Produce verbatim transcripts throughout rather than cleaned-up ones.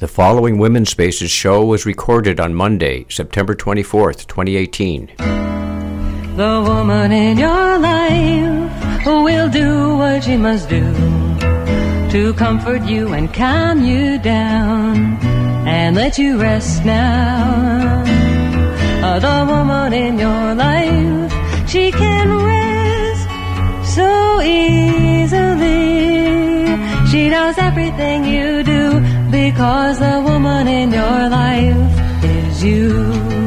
The following Women's Spaces show was recorded on Monday, September twenty-fourth, twenty eighteen. The woman in your life will do what she must do to comfort you and calm you down and let you rest now. Uh, the woman in your life, she can rest so easily. She knows everything you do because the woman in your life is you.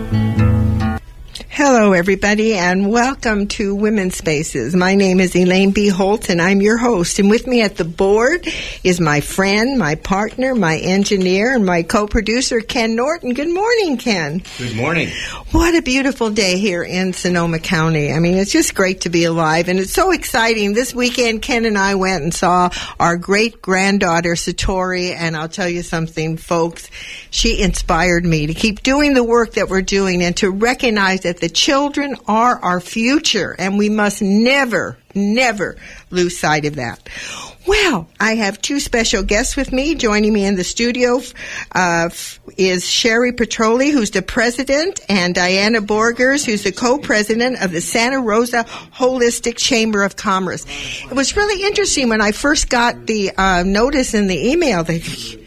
Hello, everybody, and welcome to Women's Spaces. My name is Elaine B. Holt, and I'm your host. And with me at the board is my friend, my partner, my engineer, and my co-producer, Ken Norton. Good morning, Ken. Good morning. What a beautiful day here in Sonoma County. I mean, it's just great to be alive, and it's so exciting. This weekend, Ken and I went and saw our great-granddaughter, Satori, and I'll tell you something, folks. She inspired me to keep doing the work that we're doing and to recognize that the children are our future, and we must never, never lose sight of that. Well, I have two special guests with me. Joining me in the studio uh, is Sherry Petroli, who's the president, and Diana Borgers, who's the co-president of the Santa Rosa Holistic Chamber of Commerce. It was really interesting when I first got the uh, notice in the email that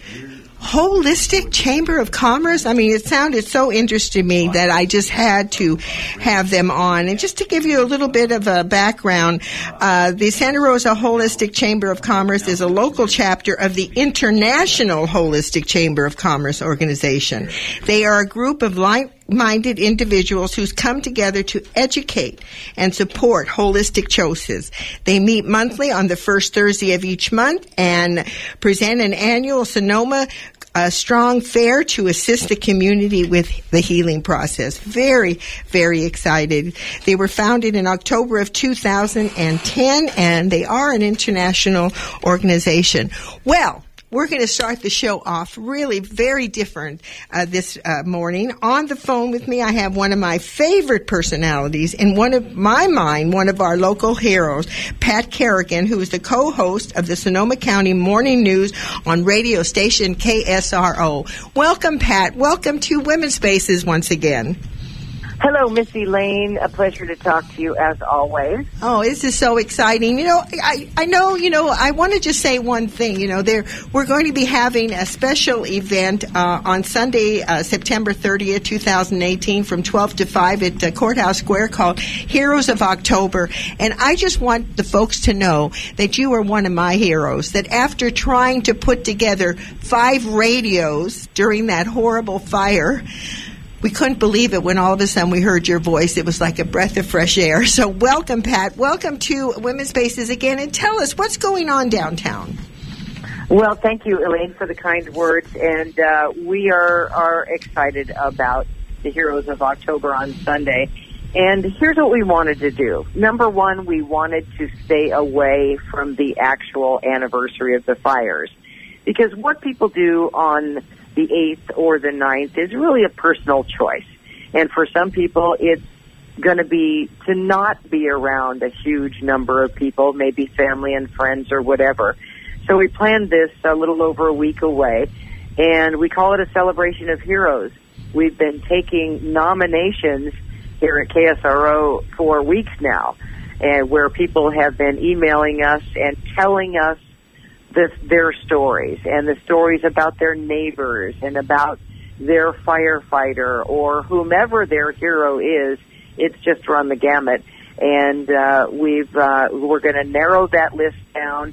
Holistic Chamber of Commerce. I mean, it sounded so interesting to me that I just had to have them on. And just to give you a little bit of a background, uh, the Santa Rosa Holistic Chamber of Commerce is a local chapter of the International Holistic Chamber of Commerce organization. They are a group of like-minded individuals who's come together to educate and support holistic choices. They meet monthly on the first Thursday of each month and present an annual Sonoma a strong fair to assist the community with the healing process. Very, very excited. They were founded in October of two thousand ten, and they are an international organization. Well, we're going to start the show off really very different uh, this uh, morning. On the phone with me, I have one of my favorite personalities, in one of my mind, one of our local heroes, Pat Kerrigan, who is the co-host of the Sonoma County Morning News on radio station K S R O. Welcome, Pat. Welcome to Women's Spaces once again. Hello, Miss Elaine. A pleasure to talk to you as always. Oh, this is so exciting. You know, I, I know, you know, I want to just say one thing. You know, there we're going to be having a special event uh, on Sunday, uh, September thirtieth, twenty eighteen, from twelve to five at uh, Courthouse Square, called Heroes of October. And I just want the folks to know that you are one of my heroes, that after trying to put together five radios during that horrible fire, we couldn't believe it when all of a sudden we heard your voice. It was like a breath of fresh air. So welcome, Pat. Welcome to Women's Spaces again. And tell us, what's going on downtown? Well, thank you, Elaine, for the kind words. And uh, we are, are excited about the Heroes of October on Sunday. And here's what we wanted to do. Number one, we wanted to stay away from the actual anniversary of the fires. Because what people do on the eighth or the ninth is really a personal choice. And for some people, it's going to be to not be around a huge number of people, maybe family and friends or whatever. So we planned this a little over a week away, and we call it a celebration of heroes. We've been taking nominations here at K S R O for weeks now, and where people have been emailing us and telling us This, their stories, and the stories about their neighbors and about their firefighter or whomever their hero is. It's just run the gamut, and uh, we've uh, we're going to narrow that list down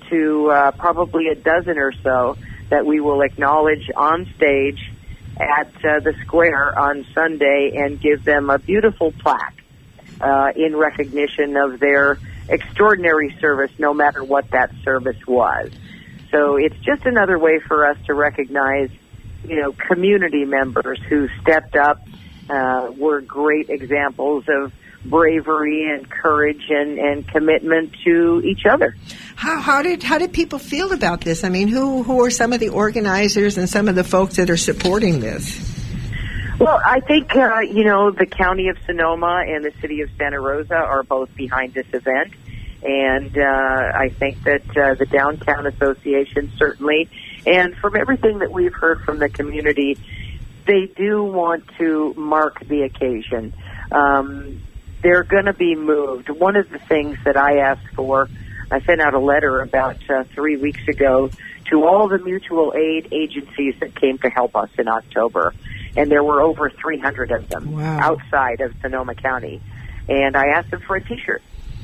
to uh, probably a dozen or so that we will acknowledge on stage at uh, the square on Sunday and give them a beautiful plaque uh, in recognition of their extraordinary service, no matter what that service was. So it's just another way for us to recognize, you know, community members who stepped up, uh, were great examples of bravery and courage and, and commitment to each other. How, how did how did people feel about this? I mean, who who are some of the organizers and some of the folks that are supporting this? Well, I think, uh, you know, the County of Sonoma and the City of Santa Rosa are both behind this event. And uh, I think that uh, the Downtown Association certainly And from everything that we've heard from the community, they do want to mark the occasion. Um, they're going to be moved. One of the things that I asked for, I sent out a letter about uh, three weeks ago to all the mutual aid agencies that came to help us in October. And there were over three hundred of them wow. outside of Sonoma County. And I asked them for a T-shirt.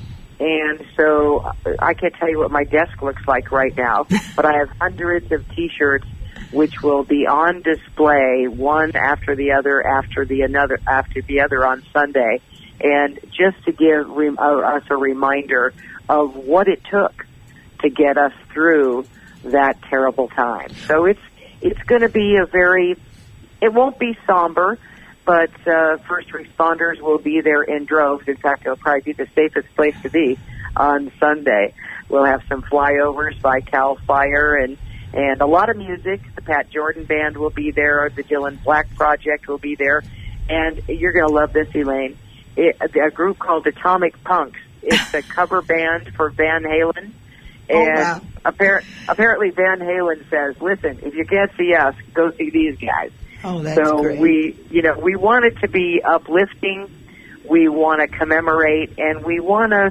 And so I can't tell you what my desk looks like right now, but I have hundreds of T-shirts which will be on display, one after the other, after the another, after the other on Sunday, and just to give rem- uh, us a reminder of what it took to get us through that terrible time. So it's it's going to be a very, it won't be somber, but uh, first responders will be there in droves. In fact, it'll probably be the safest place to be on Sunday. We'll have some flyovers by CAL FIRE and And a lot of music. The Pat Jordan Band will be there. The Dylan Black Project will be there. And you're going to love this, Elaine. It, a group called Atomic Punks. It's a cover band for Van Halen. And oh, wow. appar- apparently Van Halen says, listen, if you can't see us, go see these guys. Oh, that's so great. we, you know, we want it to be uplifting. We want to commemorate, and we want to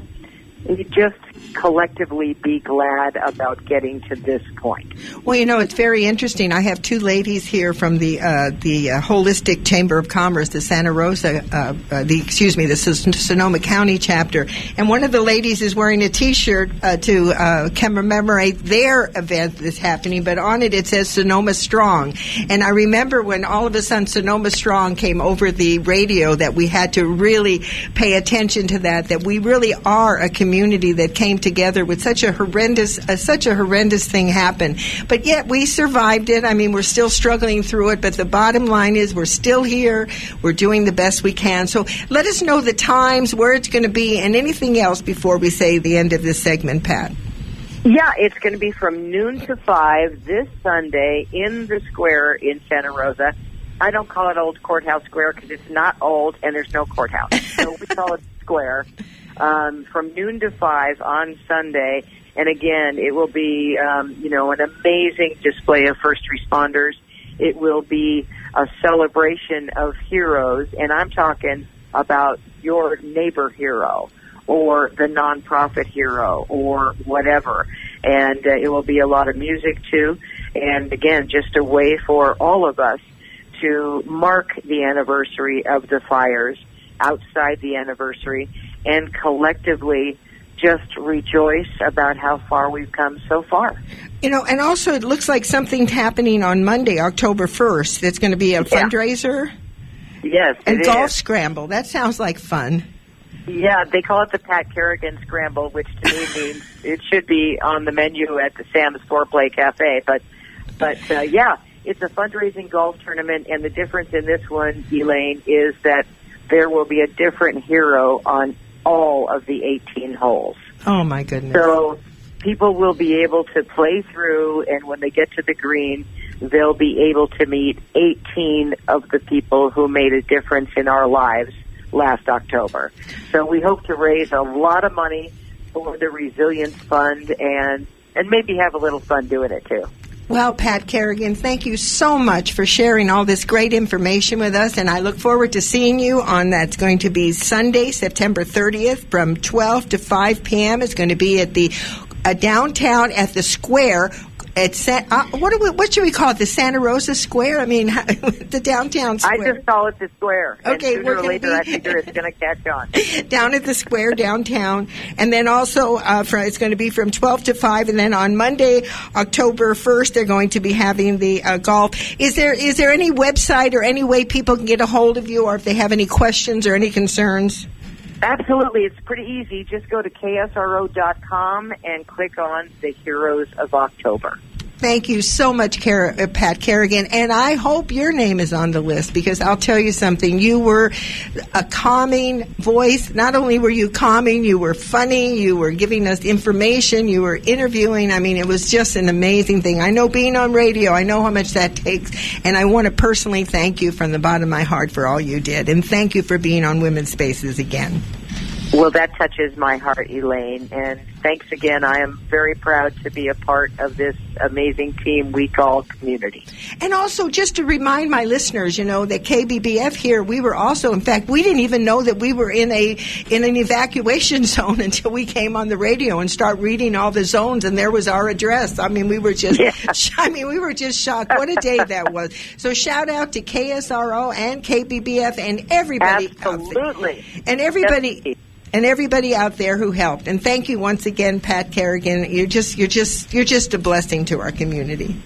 just collectively be glad about getting to this point. Well, you know, it's very interesting. I have two ladies here from the uh, the uh, Holistic Chamber of Commerce, the Santa Rosa, uh, uh, the excuse me, the Sonoma County chapter, and one of the ladies is wearing a T-shirt uh, to uh, commemorate their event that's happening, but on it it says Sonoma Strong. And I remember when all of a sudden Sonoma Strong came over the radio that we had to really pay attention to that, that we really are a community that came together with such a horrendous, uh, such a horrendous thing happen. But yet we survived it. I mean, we're still struggling through it, but the bottom line is we're still here. We're doing the best we can. So let us know the times, where it's going to be, and anything else before we say the end of this segment, Pat. Yeah, it's going to be from noon to five this Sunday in the square in Santa Rosa. I don't call it Old Courthouse Square because it's not old and there's no courthouse. So we call it Square. Um, from noon to five on Sunday. And again, it will be, um, you know, an amazing display of first responders. It will be a celebration of heroes. And I'm talking about your neighbor hero or the nonprofit hero or whatever. And uh, it will be a lot of music, too. And again, just a way for all of us to mark the anniversary of the fires, outside the anniversary, and collectively just rejoice about how far we've come so far. You know, and also it looks like something's happening on Monday, October first. It's going to be a yeah. fundraiser. Yes, and it golf is. scramble. That sounds like fun. Yeah, they call it the Pat Kerrigan Scramble, which to me means it should be on the menu at the Sam's Foreplay Cafe. But, but uh, yeah, it's a fundraising golf tournament, and the difference in this one, Elaine, is that there will be a different hero on all of the eighteen holes. Oh, my goodness. So people will be able to play through, and when they get to the green, they'll be able to meet eighteen of the people who made a difference in our lives last October. So we hope to raise a lot of money for the Resilience Fund and, and maybe have a little fun doing it, too. Well, Pat Kerrigan, thank you so much for sharing all this great information with us, and I look forward to seeing you on that's going to be Sunday, September thirtieth, from twelve to five p.m. It's going to be at the uh, downtown at the Square. It's uh, what do we, what should we call it? The Santa Rosa Square? I mean, the downtown square. I just call it the Square. Okay, and we're sooner or gonna later, be I figure it's going to catch on. Down at the Square downtown, and then also uh, for, it's going to be from twelve to five, and then on Monday, October first, they're going to be having the uh, golf. Is there is there any website or any way people can get a hold of you, or if they have any questions or any concerns? Absolutely. It's pretty easy. Just go to K S R O dot com and click on the Heroes of October. Thank you so much, Car- uh, Pat Kerrigan. And I hope your name is on the list, because I'll tell you something. You were a calming voice. Not only were you calming, you were funny. You were giving us information. You were interviewing. I mean, it was just an amazing thing. I know being on radio, I know how much that takes. And I want to personally thank you from the bottom of my heart for all you did. And thank you for being on Women's Spaces again. Well, that touches my heart, Elaine. And thanks again. I am very proud to be a part of this amazing team we call community. And also, just to remind my listeners, you know, that K B B F here, we were also, in fact, we didn't even know that we were in a in an evacuation zone until we came on the radio and start reading all the zones, and there was our address. I mean, we were just, yeah. I mean, we were just shocked. What a day that was. So shout out to K S R O and K B B F and everybody Absolutely. out there. And everybody. Yes. And everybody out there who helped. And thank you once again, Pat Kerrigan. You're just you're just you're just a blessing to our community.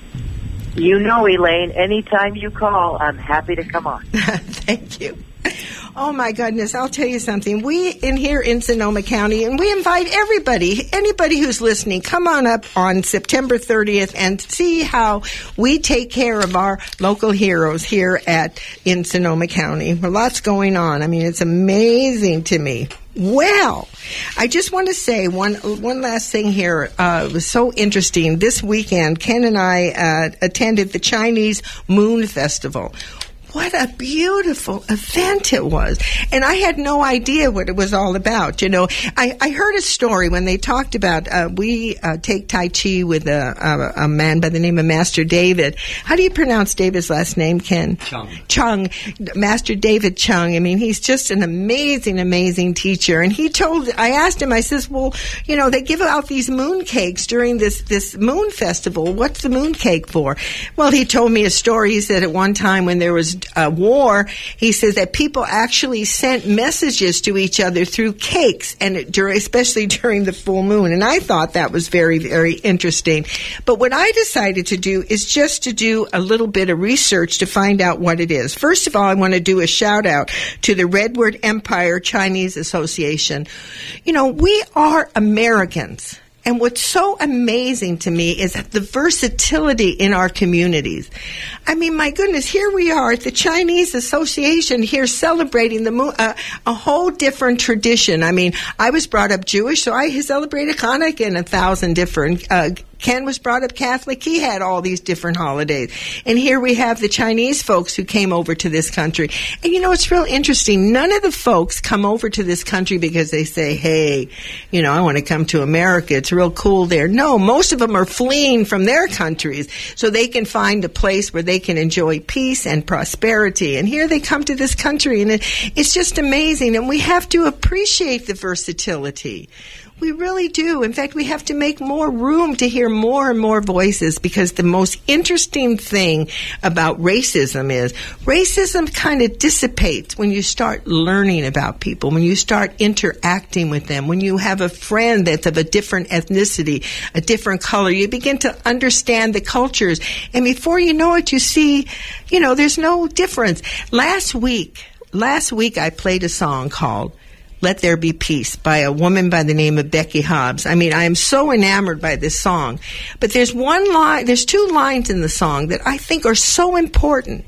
You know, Elaine, anytime you call, I'm happy to come on. Thank you. Oh, my goodness. I'll tell you something. We in here in Sonoma County, and we invite everybody, anybody who's listening, come on up on September thirtieth and see how we take care of our local heroes here at in Sonoma County. Well, lots going on. I mean, it's amazing to me. Well, I just want to say one one last thing here. Uh, it was so interesting. This weekend, Ken and I uh, attended the Chinese Moon Festival. What a beautiful event it was. And I had no idea what it was all about. You know, I, I heard a story when they talked about, uh, we uh, take Tai Chi with a, a, a man by the name of Master David. How do you pronounce David's last name, Ken? Chung. Chung. Master David Chung. I mean, he's just an amazing, amazing teacher. And he told, I asked him, I says, well, you know, they give out these moon cakes during this, this moon festival. What's the moon cake for? Well, he told me a story. He said at one time when there was Uh, war, he says that people actually sent messages to each other through cakes, and it, during, especially during the full moon. And I thought that was very, very interesting. But what I decided to do is just to do a little bit of research to find out what it is. First of all, I want to do a shout out to the Redwood Empire Chinese Association. You know, we are Americans. And what's so amazing to me is the versatility in our communities. I mean, my goodness, here we are at the Chinese Association here celebrating the moon, uh, a whole different tradition. I mean, I was brought up Jewish, so I celebrated Hanukkah in a thousand different uh Ken was brought up Catholic. He had all these different holidays. And here we have the Chinese folks who came over to this country. And, you know, it's real interesting. None of the folks come over to this country because they say, hey, you know, I want to come to America. It's real cool there. No, most of them are fleeing from their countries so they can find a place where they can enjoy peace and prosperity. And here they come to this country, and it, it's just amazing. And we have to appreciate the versatility. We really do. In fact, we have to make more room to hear more and more voices, because the most interesting thing about racism is racism kind of dissipates when you start learning about people, when you start interacting with them, when you have a friend that's of a different ethnicity, a different color. You begin to understand the cultures. And before you know it, you see, you know, there's no difference. Last week, last week I played a song called Let There Be Peace by a woman by the name of Becky Hobbs. I mean, I am so enamored by this song. But there's one line, there's two lines in the song that I think are so important.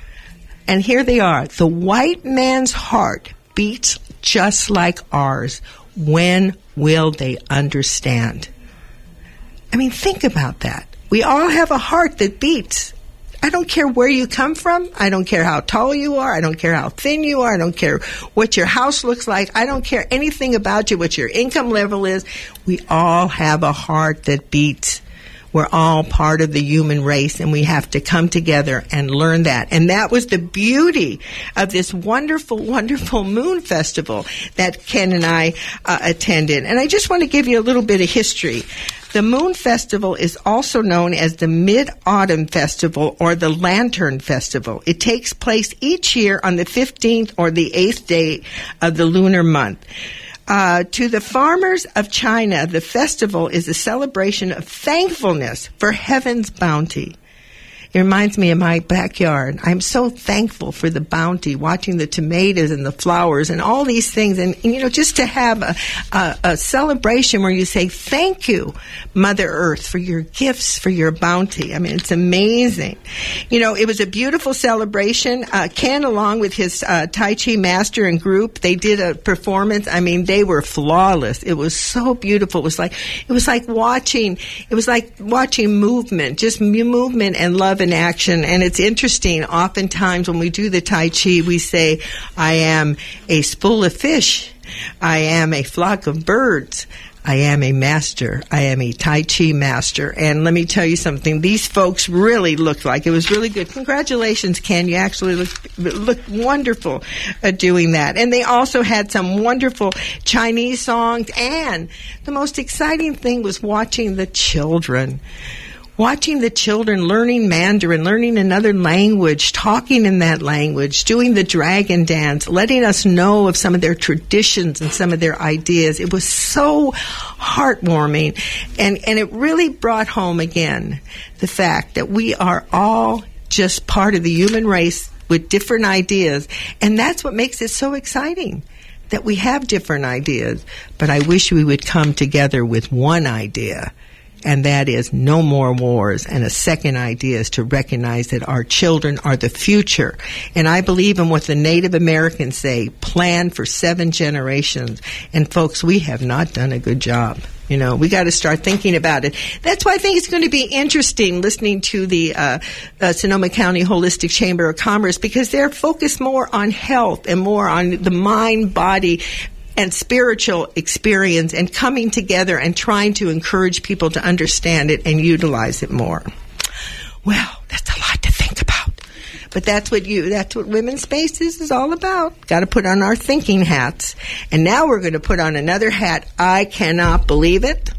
And here they are. The white man's heart beats just like ours. When will they understand? I mean, think about that. We all have a heart that beats. I don't care where you come from. I don't care how tall you are. I don't care how thin you are. I don't care what your house looks like. I don't care anything about you, what your income level is. We all have a heart that beats. We're all part of the human race, and we have to come together and learn that. And that was the beauty of this wonderful, wonderful moon festival that Ken and I uh, attended. And I just want to give you a little bit of history. The Moon Festival is also known as the Mid-Autumn Festival or the Lantern Festival. It takes place each year on the fifteenth or the eighth day of the lunar month. Uh, to the farmers of China, the festival is a celebration of thankfulness for heaven's bounty. It reminds me of my backyard. I'm so thankful for the bounty, watching the tomatoes and the flowers and all these things. And, and you know, just to have a, a, a celebration where you say, thank you, Mother Earth, for your gifts, for your bounty. I mean, it's amazing. You know, it was a beautiful celebration. Uh, Ken, along with his uh, Tai Chi master and group, they did a performance. I mean, they were flawless. It was so beautiful. It was like, it was like watching, it was like watching movement, just movement and love in action. And it's interesting, oftentimes when we do the Tai Chi, we say, I am a spool of fish, I am a flock of birds, I am a master. I am a Tai Chi master. And let me tell you something. These folks really looked like it was really good. Congratulations, Ken. You actually looked, looked wonderful at doing that. And they also had some wonderful Chinese songs. And the most exciting thing was watching the children. Watching the children learning Mandarin, learning another language, talking in that language, doing the dragon dance, letting us know of some of their traditions and some of their ideas. It was so heartwarming. And, and it really brought home again the fact that we are all just part of the human race with different ideas. And that's what makes it so exciting, that we have different ideas. But I wish we would come together with one idea. And that is no more wars. And a second idea is to recognize that our children are the future. And I believe in what the Native Americans say, plan for seven generations. And folks, we have not done a good job. You know, we got to start thinking about it. That's why I think it's going to be interesting listening to the uh, uh, Sonoma County Holistic Chamber of Commerce, because they're focused more on health and more on the mind, body, and spiritual experience, and coming together and trying to encourage people to understand it and utilize it more. Well, that's a lot to think about. But that's what you, that's what Women's Spaces is all about. Got to put on our thinking hats. And now we're going to put on another hat. I cannot believe it.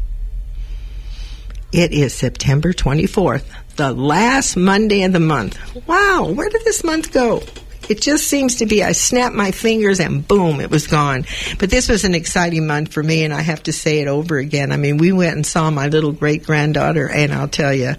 It is September twenty-fourth, the last Monday of the month. Wow, where did this month go? It just seems to be, I snapped my fingers and boom, it was gone. But this was an exciting month for me, and I have to say it over again. I mean, we went and saw my little great-granddaughter, and I'll tell you,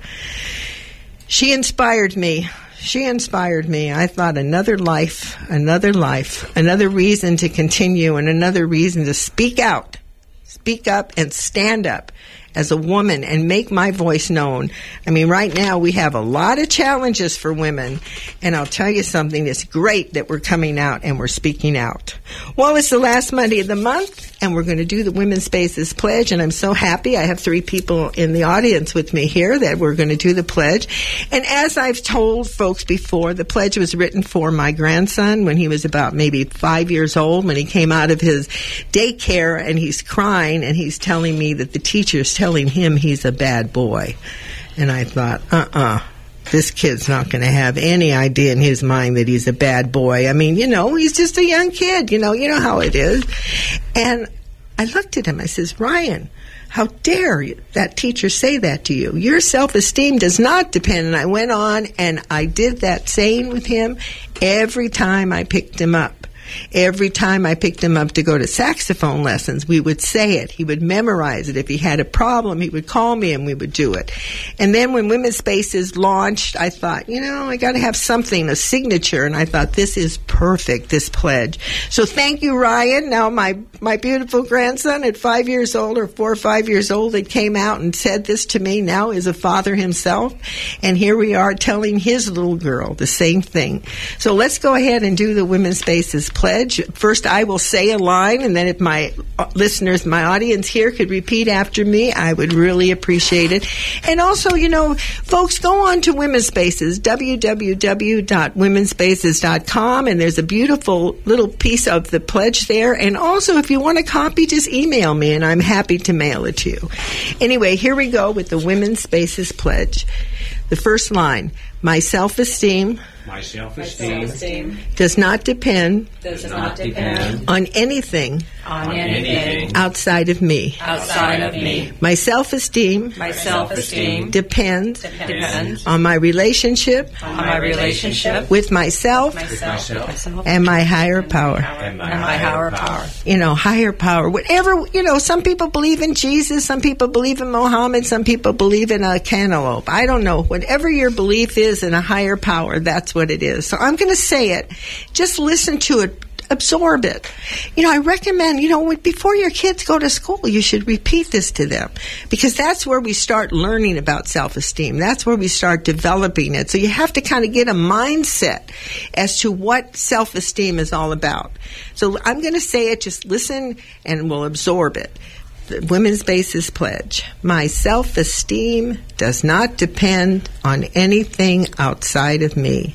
she inspired me. She inspired me. I thought another life, another life, another reason to continue, and another reason to speak out, speak up and stand up as a woman and make my voice known. I mean, right now we have a lot of challenges for women, and I'll tell you something, it's great that we're coming out and we're speaking out. Well, it's the last Monday of the month, and we're going to do the Women's Spaces Pledge, and I'm so happy. I have three people in the audience with me here that we're going to do the pledge. And as I've told folks before, the pledge was written for my grandson when he was about maybe five years old, when he came out of his daycare, and he's crying, and he's telling me that the teacher's telling him he's a bad boy. And I thought, uh-uh, this kid's not going to have any idea in his mind that he's a bad boy. I mean, you know, he's just a young kid, you know, you know how it is. And I looked at him, I says, Ryan, how dare that teacher say that to you? Your self-esteem does not depend. And I went on and I did that saying with him every time I picked him up. Every time I picked him up to go to saxophone lessons, we would say it. He would memorize it. If he had a problem, he would call me and we would do it. And then when Women's Spaces launched, I thought, you know, I got to have something, a signature. And I thought, this is perfect, this pledge. So thank you, Ryan. Now my, my beautiful grandson at five years old or four or five years old that came out and said this to me now is a father himself. And here we are telling his little girl the same thing. So let's go ahead and do the Women's Spaces pledge. Pledge. First, I will say a line, and then if my listeners, my audience here could repeat after me, I would really appreciate it. And also, you know, folks, go on to Women's Spaces, w w w dot women's spaces dot com, and there's a beautiful little piece of the pledge there. And also, if you want a copy, just email me, and I'm happy to mail it to you. Anyway, here we go with the Women's Spaces Pledge. The first line, my self-esteem, My self-esteem, self-esteem does not depend does not depend on anything on anything outside of me. outside of me. My self-esteem My self-esteem depends depends on my relationship on my relationship with myself myself and my higher power. and my higher power. You know, higher power. Whatever, you know, some people believe in Jesus, some people believe in Muhammad, some people believe in a cantaloupe. I don't know. Whatever your belief is in a higher power, that's what it is. So I'm going to say it. Just listen to it. Absorb it. You know, I recommend, you know, before your kids go to school, you should repeat this to them, because that's where we start learning about self-esteem. That's where we start developing it. So you have to kind of get a mindset as to what self-esteem is all about. So I'm going to say it. Just listen and we'll absorb it. The Women's Spaces Pledge. My self-esteem does not depend on anything outside of me.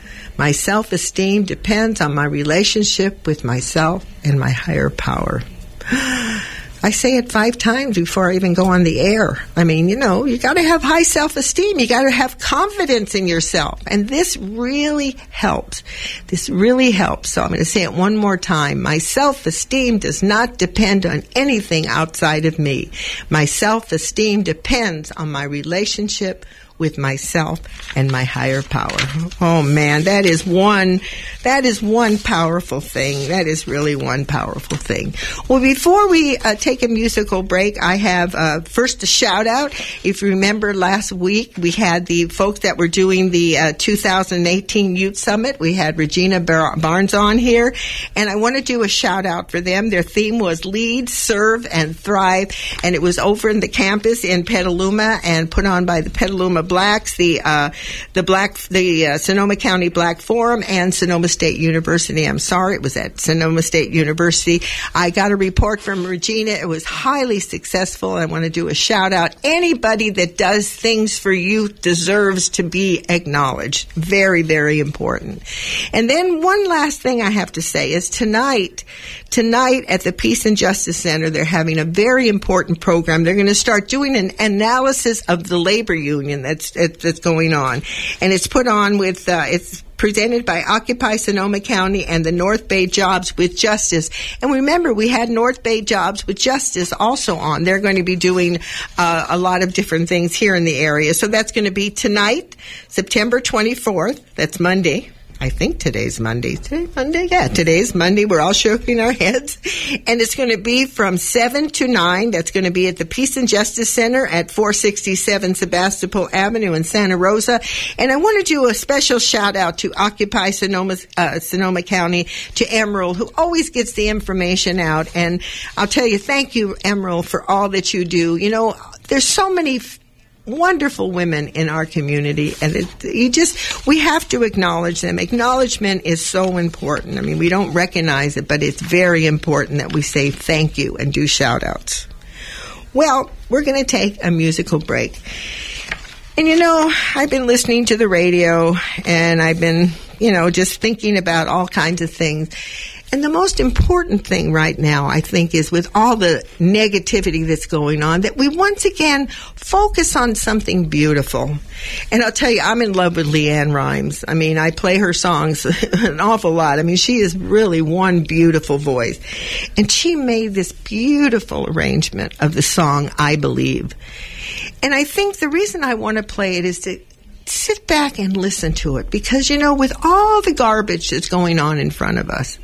My self-esteem depends on my relationship with myself and my higher power. I say it five times before I even go on the air. I mean, you know, you got to have high self-esteem. You got to have confidence in yourself. And this really helps. This really helps. So I'm going to say it one more time. My self-esteem does not depend on anything outside of me. My self-esteem depends on my relationship with myself and my higher power. Oh man, that is one, that is one powerful thing. That is really one powerful thing. Well, before we uh, take a musical break, I have uh, first a shout out. If you remember last week, we had the folks that were doing the uh, two thousand eighteen Youth Summit. We had Regina Bar- Barnes on here, and I want to do a shout out for them. Their theme was Lead, Serve, and Thrive, and it was over in the campus in Petaluma and put on by the Petaluma Blacks, the uh, the Black, the uh, Sonoma County Black Forum, and Sonoma State University. I'm sorry, it was at Sonoma State University. I got a report from Regina. It was highly successful. I want to do a shout out. Anybody that does things for youth deserves to be acknowledged. Very, very important. And then one last thing I have to say is tonight, tonight at the Peace and Justice Center, they're having a very important program. They're going to start doing an analysis of the labor union that's that's going on, and it's put on with uh, it's presented by Occupy Sonoma County and the North Bay Jobs with Justice. And remember, we had North Bay Jobs with Justice also on. They're going to be doing uh, a lot of different things here in the area. So that's going to be tonight, September twenty-fourth. That's Monday. I think today's Monday. Today, Monday? Yeah, today's Monday. We're all shaking our heads. And it's going to be from seven to nine. That's going to be at the Peace and Justice Center at four sixty-seven Sebastopol Avenue in Santa Rosa. And I want to do a special shout out to Occupy Sonoma, uh, Sonoma County, to Emerald, who always gets the information out. And I'll tell you, thank you, Emerald, for all that you do. You know, there's so many f- wonderful women in our community, and it, you just, we have to acknowledge them. Acknowledgement is so important. I mean, we don't recognize it, but it's very important that we say thank you and do shout outs. Well, we're going to take a musical break. And you know, I've been listening to the radio, and I've been, you know, just thinking about all kinds of things. And the most important thing right now, I think, is with all the negativity that's going on, that we once again focus on something beautiful. And I'll tell you, I'm in love with Leanne Rimes. I mean, I play her songs an awful lot. I mean, she is really one beautiful voice. And she made this beautiful arrangement of the song, I Believe. And I think the reason I want to play it is to sit back and listen to it. Because, you know, with all the garbage that's going on in front of us,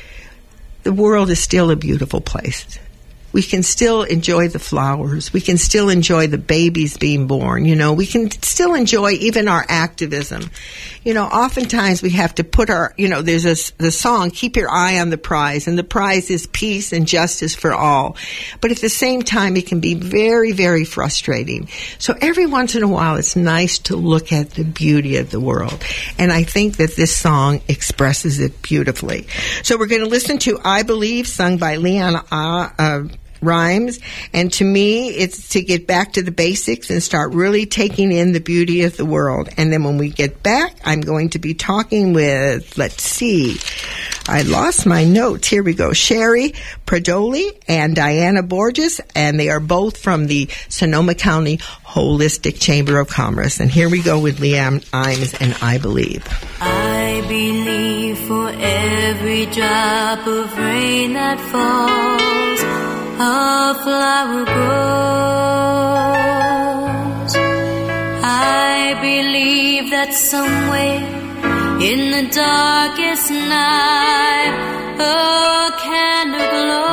the world is still a beautiful place. We can still enjoy the flowers. We can still enjoy the babies being born. You know, we can still enjoy even our activism. You know, oftentimes we have to put our, you know, there's a, the song, Keep Your Eye on the Prize, and the prize is peace and justice for all. But at the same time, it can be very, very frustrating. So every once in a while, it's nice to look at the beauty of the world. And I think that this song expresses it beautifully. So we're going to listen to I Believe, sung by Leanne uh, uh, Rimes, and to me it's to get back to the basics and start really taking in the beauty of the world. And then when we get back, I'm going to be talking with, let's see, I lost my notes. Here we go. Sherry Pradoli and Diana Borges, and they are both from the Sonoma County Holistic Chamber of Commerce. And here we go with Leanne Rimes and I Believe. I believe for every drop of rain that falls, a flower grows. I believe that somewhere in the darkest night a candle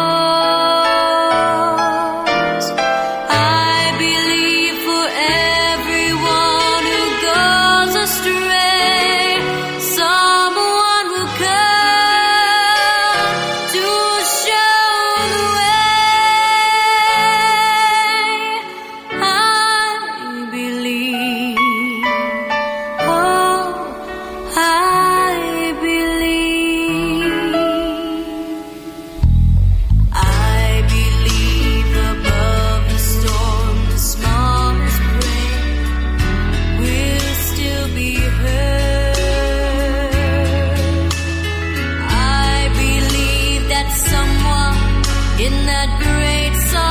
glows. I believe for everyone who goes astray, someone will come to show the way. I believe. Oh, I believe. I believe above the storm, the smallest prayer will still be heard. I believe that someone in that great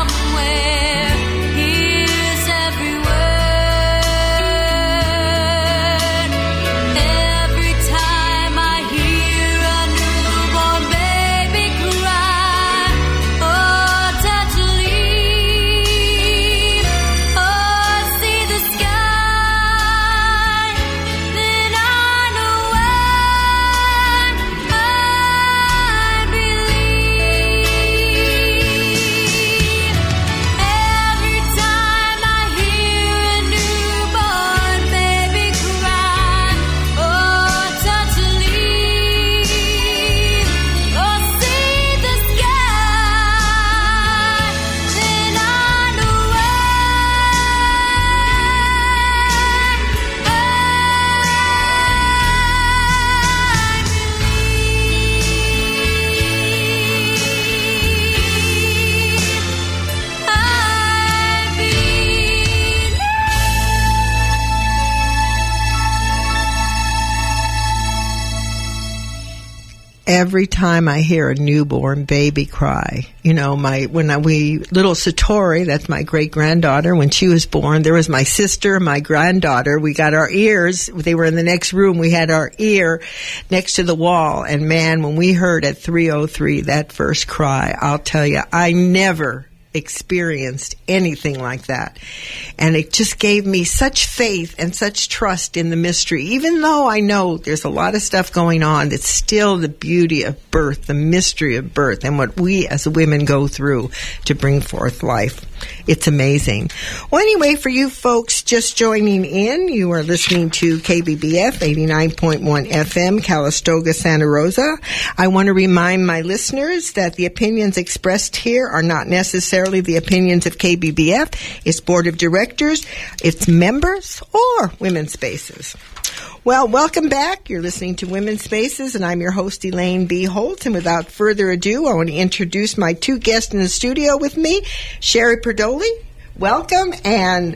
every time I hear a newborn baby cry. You know, my when I, we little Satori, that's my great granddaughter, when she was born, there was my sister, my granddaughter. We got our ears. They were in the next room. We had our ear next to the wall. And man, when we heard at three oh three that first cry, I'll tell you, I never experienced anything like that. And it just gave me such faith and such trust in the mystery. Even though I know there's a lot of stuff going on, it's still the beauty of birth, the mystery of birth, and what we as women go through to bring forth life. It's amazing. Well, anyway, for you folks just joining in, you are listening to K B B F eighty-nine point one F M, Calistoga, Santa Rosa. I want to remind my listeners that the opinions expressed here are not necessarily the opinions of K B B F, its board of directors, its members, or Women's Spaces. Well, welcome back. You're listening to Women's Spaces, and I'm your host, Elaine B. Holt. And without further ado, I want to introduce my two guests in the studio with me, Sherry Perdoli. Welcome, and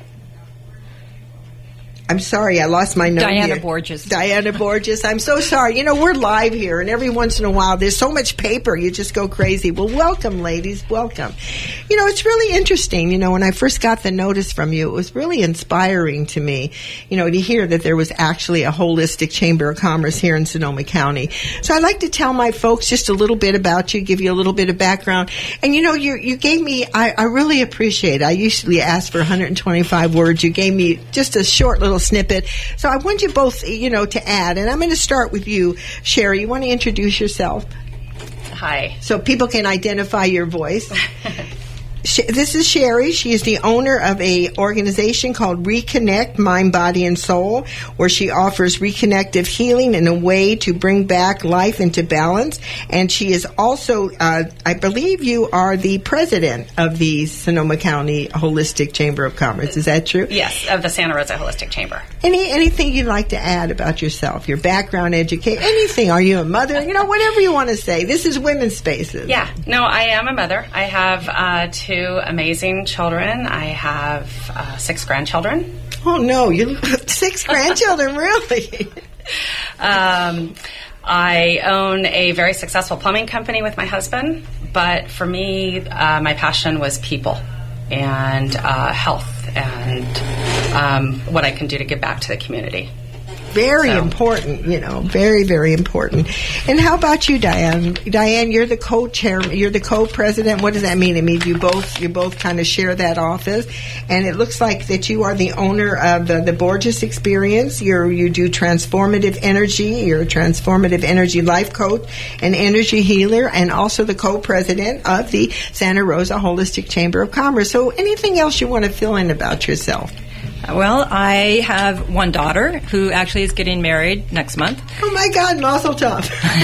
I'm sorry, I lost my note Diana here. Borges. Diana Borges. I'm so sorry. You know, we're live here, and every once in a while, there's so much paper, you just go crazy. Well, welcome, ladies. Welcome. You know, it's really interesting. You know, when I first got the notice from you, it was really inspiring to me, you know, to hear that there was actually a holistic Chamber of Commerce here in Sonoma County. So I'd like to tell my folks just a little bit about you, give you a little bit of background. And, you know, you you gave me, I, I really appreciate it. I usually ask for one hundred twenty-five words. You gave me just a short little snippet. So I want you both, you know, to add. And I'm going to start with you, Sherry. You want to introduce yourself? Hi. So people can identify your voice. This is Sherry. She is the owner of a organization called Reconnect Mind, Body, and Soul, where she offers reconnective healing in a way to bring back life into balance. And she is also, uh, I believe you are the president of the Sonoma County Holistic Chamber of Commerce. Is that true? Yes, of the Santa Rosa Holistic Chamber. Any Anything you'd like to add about yourself, your background, education, anything? Are you a mother? You know, whatever you want to say. This is Women's Spaces. Yeah. No, I am a mother. I have uh, two amazing children. I have uh, six grandchildren. Oh, no. You six grandchildren, really? Um, I own a very successful plumbing company with my husband, but for me, uh, my passion was people and uh, health and um, what I can do to give back to the community. Very so. important, you know, very, very important. And how about you, Diane? Diane, you're the co-chairman, you're the co-president. What does that mean? It means you both, you both kind of share that office. And it looks like that you are the owner of the, the Borges Experience. You're, you do transformative energy. You're a transformative energy life coach and energy healer, and also the co-president of the Santa Rosa Holistic Chamber of Commerce. So anything else you want to fill in about yourself? Well, I have one daughter who actually is getting married next month. Oh, my God, mazel tov.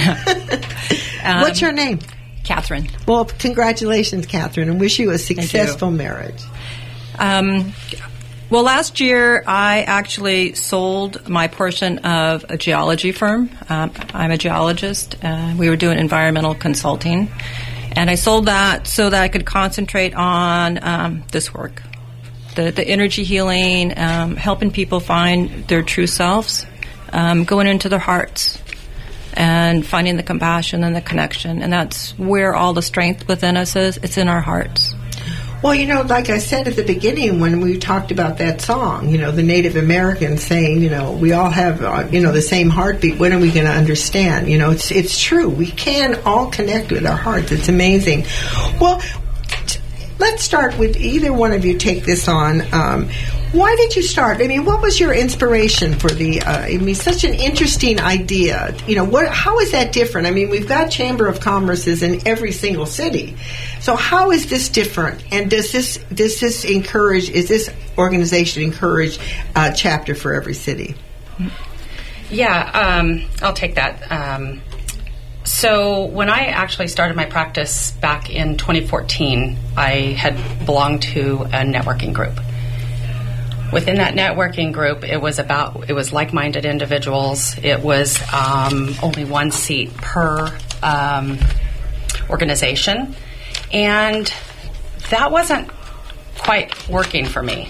um, What's your name? Catherine. Well, congratulations, Catherine, and wish you a successful you. marriage. Um, well, last year I actually sold my portion of a geology firm. Um, I'm a geologist. Uh, we were doing environmental consulting. And I sold that so that I could concentrate on um, this work. The, the energy healing, um, helping people find their true selves, um, going into their hearts, and finding the compassion and the connection. And that's where all the strength within us is. It's in our hearts. Well, you know, like I said at the beginning when we talked about that song, you know, the Native Americans saying, you know, we all have, uh, you know, the same heartbeat. When are we going to understand? You know, it's it's true. We can all connect with our hearts. It's amazing. Well, let's start with either one of you take this on. Um, why did you start? I mean, what was your inspiration for the, uh, I mean, such an interesting idea. You know, what? How is that different? I mean, we've got Chamber of Commerces in every single city. So how is this different? And does this, does this encourage, is this organization encourage a chapter for every city? Yeah, um, I'll take that. Um, So when I actually started my practice back in twenty fourteen, I had belonged to a networking group. Within that networking group, it was about it was like-minded individuals. It was um, only one seat per um, organization, and that wasn't quite working for me.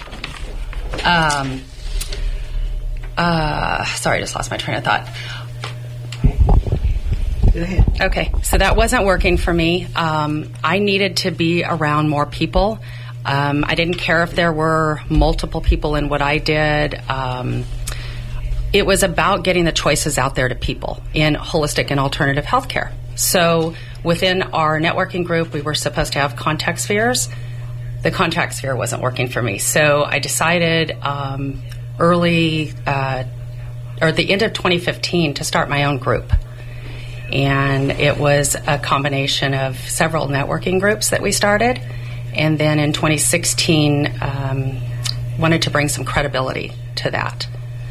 Um, uh, sorry, I just lost my train of thought. Go ahead. Okay, so that wasn't working for me. Um, I needed to be around more people. Um, I didn't care if there were multiple people in what I did. Um, it was about getting the choices out there to people in holistic and alternative healthcare. So within our networking group, we were supposed to have contact spheres. The contact sphere wasn't working for me. So I decided um, early, uh, or at the end of twenty fifteen, to start my own group. And it was a combination of several networking groups that we started. And then in twenty sixteen, um, wanted to bring some credibility to that.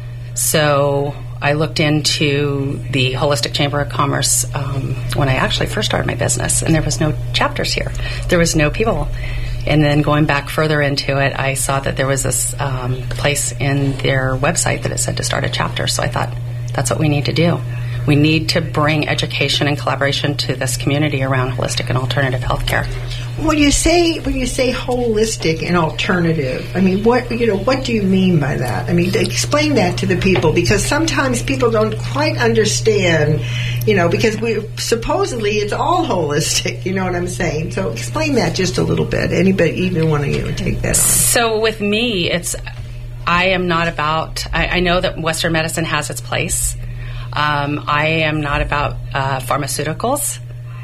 So I looked into the Holistic Chamber of Commerce um, when I actually first started my business, and there was no chapters here. There was no people. And then going back further into it, I saw that there was this um, place in their website that it said to start a chapter. So I thought, that's what we need to do. We need to bring education and collaboration to this community around holistic and alternative healthcare. When you say when you say holistic and alternative, I mean, what you know, what do you mean by that? I mean, explain that to the people, because sometimes people don't quite understand. You know, because we supposedly it's all holistic. You know what I'm saying? So explain that just a little bit. Anybody, even one of you, would take that on. So with me, it's I am not about. I, I know that Western medicine has its place. Um, I am not about uh, pharmaceuticals.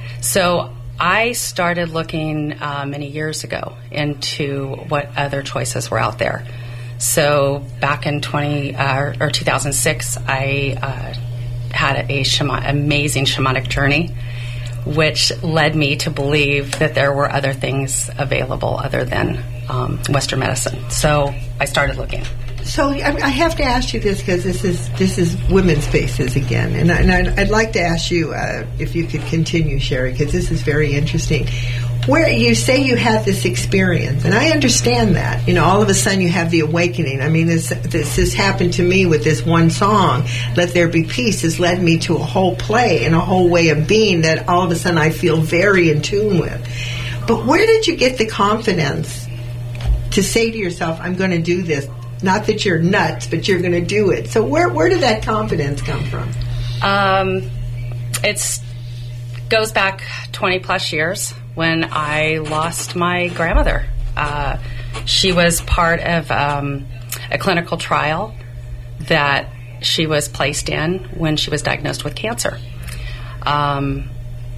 So I started looking uh, many years ago into what other choices were out there. So back in twenty uh, or two thousand six, I uh, had a shama- amazing shamanic journey, which led me to believe that there were other things available other than um, Western medicine. So I started looking. So I have to ask you this, because this is this is women's spaces again, and, I, and I'd, I'd like to ask you uh, if you could continue, Sherry, because this is very interesting. Where you say you had this experience, and I understand that, you know, all of a sudden you have the awakening. I mean, this this has happened to me with this one song, "Let There Be Peace," has led me to a whole play and a whole way of being that all of a sudden I feel very in tune with. But where did you get the confidence to say to yourself, "I'm going to do this"? Not that you're nuts, but you're going to do it. So where where did that confidence come from? Um, it goes back twenty plus years when I lost my grandmother. Uh, she was part of um, a clinical trial that she was placed in when she was diagnosed with cancer. Um,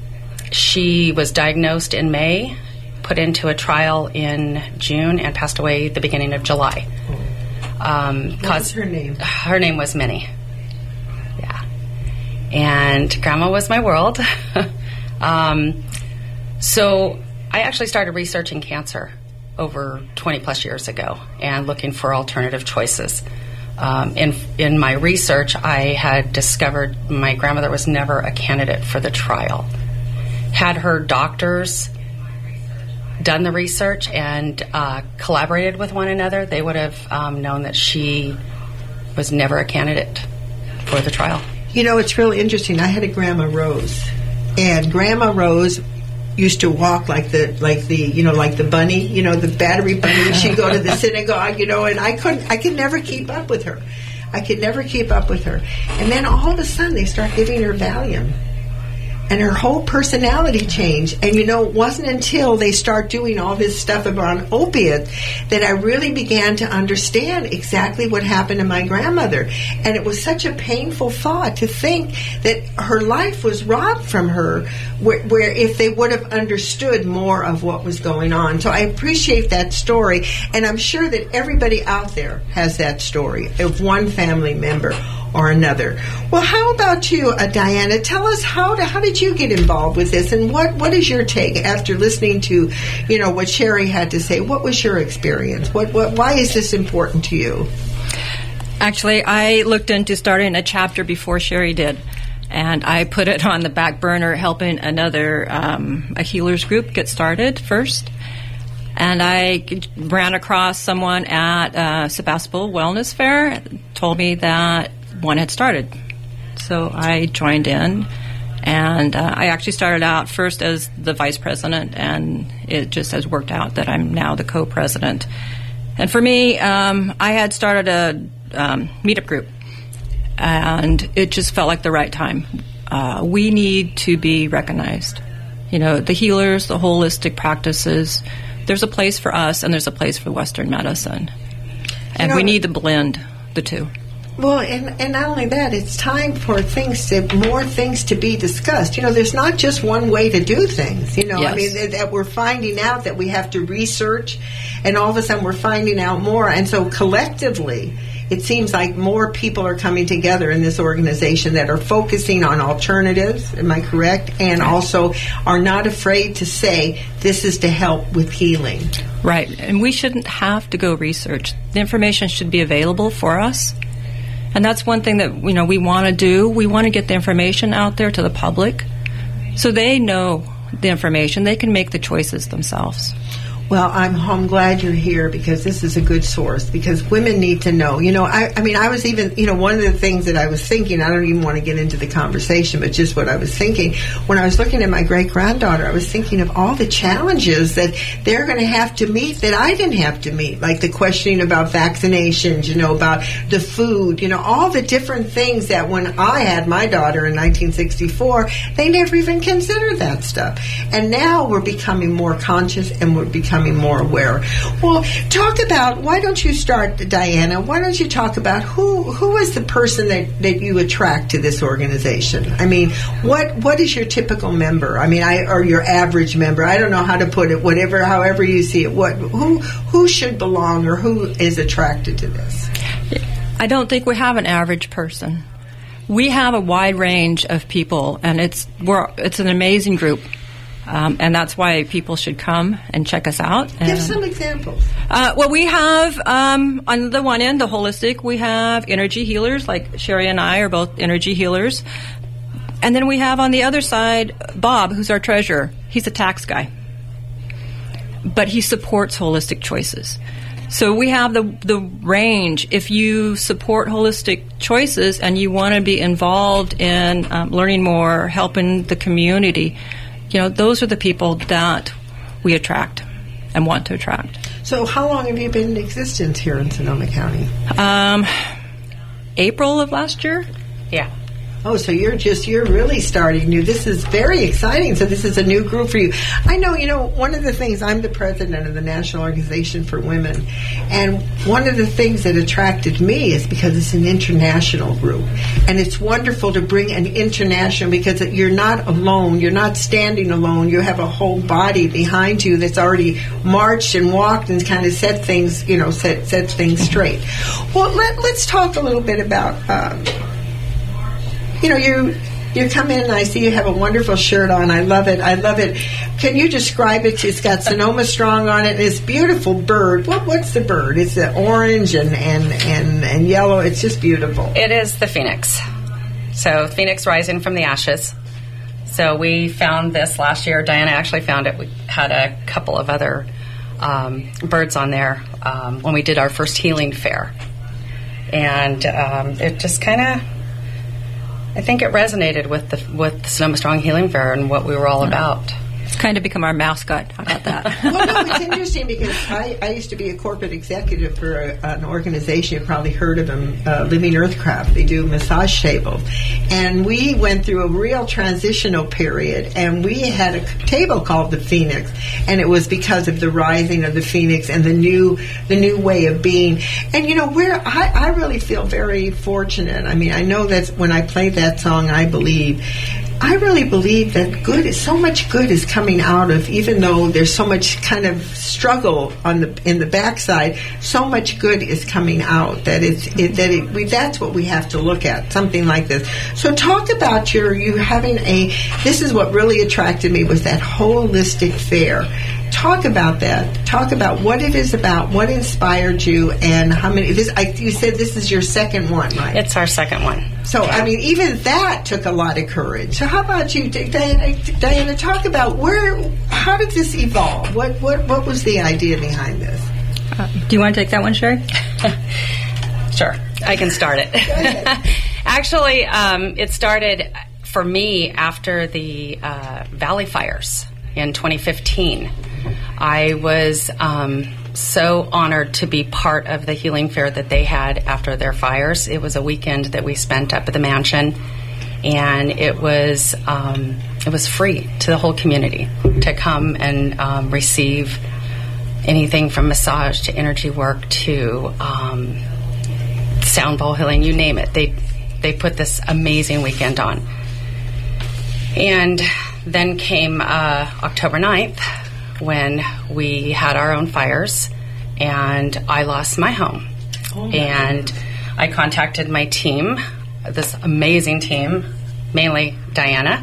she was diagnosed in May, put into a trial in June, and passed away the beginning of July. Um, what was her name? Her name was Minnie. Yeah. And Grandma was my world. um, so I actually started researching cancer over twenty plus years ago and looking for alternative choices. Um, in, in my research, I had discovered my grandmother was never a candidate for the trial. Had her doctors done the research and uh, collaborated with one another, they would have um, known that she was never a candidate for the trial. You know, it's really interesting. I had a Grandma Rose, and Grandma Rose used to walk like the like the you know like the bunny, you know, the battery bunny. She'd go to the synagogue, you know, and I couldn't, I could never keep up with her. I could never keep up with her. And then all of a sudden, they start giving her Valium. And her whole personality changed. And, you know, it wasn't until they start doing all this stuff about opiates that I really began to understand exactly what happened to my grandmother. And it was such a painful thought to think that her life was robbed from her, where, where if they would have understood more of what was going on. So I appreciate that story. And I'm sure that everybody out there has that story of one family member or another. Well, how about you, uh, Diana? Tell us how to, how did you get involved with this, and what, what is your take after listening to, you know, what Sherry had to say? What was your experience? What, what why is this important to you? Actually, I looked into starting a chapter before Sherry did, and I put it on the back burner, helping another um, a healers group get started first. And I ran across someone at uh, Sebastopol Wellness Fair, told me that one had started. So I joined in, and uh, I actually started out first as the vice president, and it just has worked out that I'm now the co-president. And for me, um, I had started a um, meetup group, and it just felt like the right time. uh, we need to be recognized. You know, the healers, the holistic practices, there's a place for us and there's a place for Western medicine. And You know, we need to blend the two. Well, and, and not only that, it's time for things to, more things to be discussed. You know, there's not just one way to do things. You know, I Yes. mean, that, that we're finding out that we have to research, and all of a sudden we're finding out more. And so collectively, it seems like more people are coming together in this organization that are focusing on alternatives, am I correct? And also are not afraid to say, this is to help with healing. Right. And we shouldn't have to go research. The information should be available for us. And that's one thing that, you know, we want to do. We want to get the information out there to the public so they know the information. They can make the choices themselves. Well, I'm, I'm glad you're here because this is a good source, because women need to know. You know, I, I mean, I was even, you know, one of the things that I was thinking, I don't even want to get into the conversation, but just what I was thinking, when I was looking at my great-granddaughter, I was thinking of all the challenges that they're going to have to meet that I didn't have to meet, like the questioning about vaccinations, you know, about the food, you know, all the different things that when I had my daughter in nineteen sixty-four, they never even considered that stuff. And now we're becoming more conscious and we're becoming more aware. Well, talk about, why don't you start, Diana, why don't you talk about who who is the person that, that you attract to this organization? I mean, what what is your typical member? I mean, I or your average member? I don't know how to put it, whatever, however you see it. What who who should belong or who is attracted to this? I don't think we have an average person. We have a wide range of people, and it's we're it's an amazing group. Um, and that's why people should come and check us out. And, Give some examples. Uh, well, we have, um, on the one end, the holistic, we have energy healers, like Sherry and I are both energy healers. And then we have on the other side, Bob, who's our treasurer. He's a tax guy. But he supports holistic choices. So we have the the range. If you support holistic choices and you want to be involved in um, learning more, helping the community, you know, those are the people that we attract and want to attract. So how long have you been in existence here in Sonoma County? Um, April of last year? Yeah. Oh, so you're just, you're really starting new. This is very exciting. So this is a new group for you. I know, you know, one of the things, I'm the president of the National Organization for Women, and one of the things that attracted me is because it's an international group. And it's wonderful to bring an international, because you're not alone. You're not standing alone. You have a whole body behind you that's already marched and walked and kind of set things, you know, set, set things straight. Well, let, let's talk a little bit about, um, you know, you you come in and I see you have a wonderful shirt on. I love it. I love it. Can you describe it? It's got Sonoma Strong on it. This beautiful bird. What what's the bird? It's the orange and, and, and, and yellow. It's just beautiful. It is the phoenix. So phoenix rising from the ashes. So we found this last year. Diana actually found it. We had a couple of other um, birds on there um, when we did our first healing fair. And um, it just kind of, I think it resonated with the with the Sonoma Strong Healing Fair and what we were all about. It's kind of become our mascot. How about that? Well, no, it's interesting because I, I used to be a corporate executive for a, an organization, you've probably heard of them, uh, Living Earthcraft. They do massage tables. And we went through a real transitional period, and we had a table called the Phoenix, and it was because of the rising of the Phoenix and the new the new way of being. And, you know, we're, I, I really feel very fortunate. I mean, I know that when I play that song, I Believe, I really believe that good is, so much good is coming out of, even though there's so much kind of struggle on the in the backside, so much good is coming out that it's it, that it, we, that's what we have to look at, something like this. So talk about your you having a. This is what really attracted me, was that holistic fair. Talk about that. Talk about what it is about, what inspired you, and how many. This I, you said this is your second one, right? It's our second one. So, I mean, even that took a lot of courage. So how about you, Diana, Diana, talk about where, how did this evolve? What what, what was the idea behind this? Uh, do you want to take that one, Sherry? Sure. I can start it. Actually, um, it started for me after the uh, Valley Fires in twenty fifteen. I was um, so honored to be part of the healing fair that they had after their fires. It was a weekend that we spent up at the mansion, and it was um, it was free to the whole community to come and um, receive anything from massage to energy work to um, sound bowl healing, you name it. They they put this amazing weekend on. And then came uh, October ninth, when we had our own fires, and I lost my home. Oh my and God. I contacted my team, this amazing team, mainly Diana.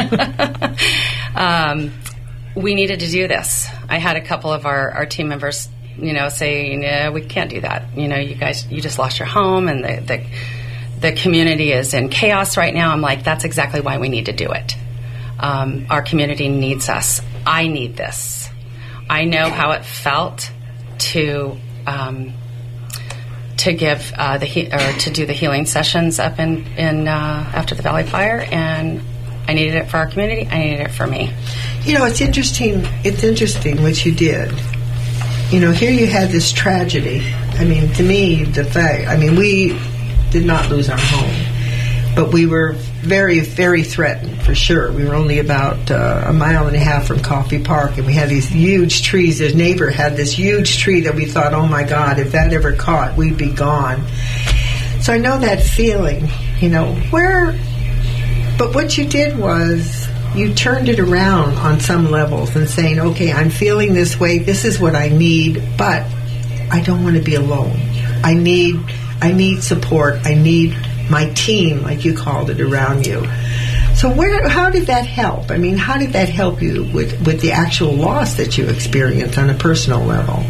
um, we needed to do this. I had a couple of our, our team members, you know, say, no, we can't do that. You know, you guys, you just lost your home, and the, the the community is in chaos right now. I'm like, that's exactly why we need to do it. Um, our community needs us. I need this. I know how it felt to um, to give uh, the he- or to do the healing sessions up in in uh, after the Valley Fire, and I needed it for our community. I needed it for me. You know, it's interesting. It's interesting what you did. You know, here you had this tragedy. I mean, to me, the fact. I mean, we did not lose our home, but we were very, very threatened, for sure. We were only about uh, a mile and a half from Coffey Park, and we had these huge trees. His neighbor had this huge tree that we thought, oh, my God, if that ever caught, we'd be gone. So I know that feeling, you know, where... But what you did was you turned it around on some levels and saying, okay, I'm feeling this way, this is what I need, but I don't want to be alone. I need, I need support. I need my team, like you called it, around you. So where, how did that help? I mean, how did that help you with, with the actual loss that you experienced on a personal level?